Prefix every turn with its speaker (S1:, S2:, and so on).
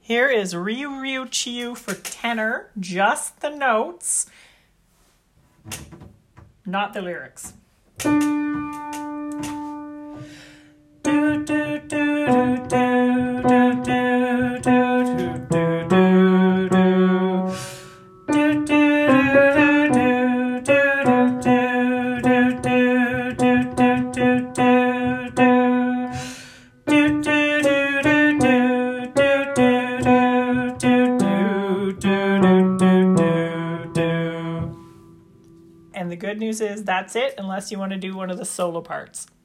S1: Here is Ryu Ryu Chiyu for tenor, just the notes, not the lyrics. Do do do do do do do do do do do. Do do do do do do do do do do do do. Do do do do do do do do do do. And the good news is that's it, unless you want to do one of the solo parts.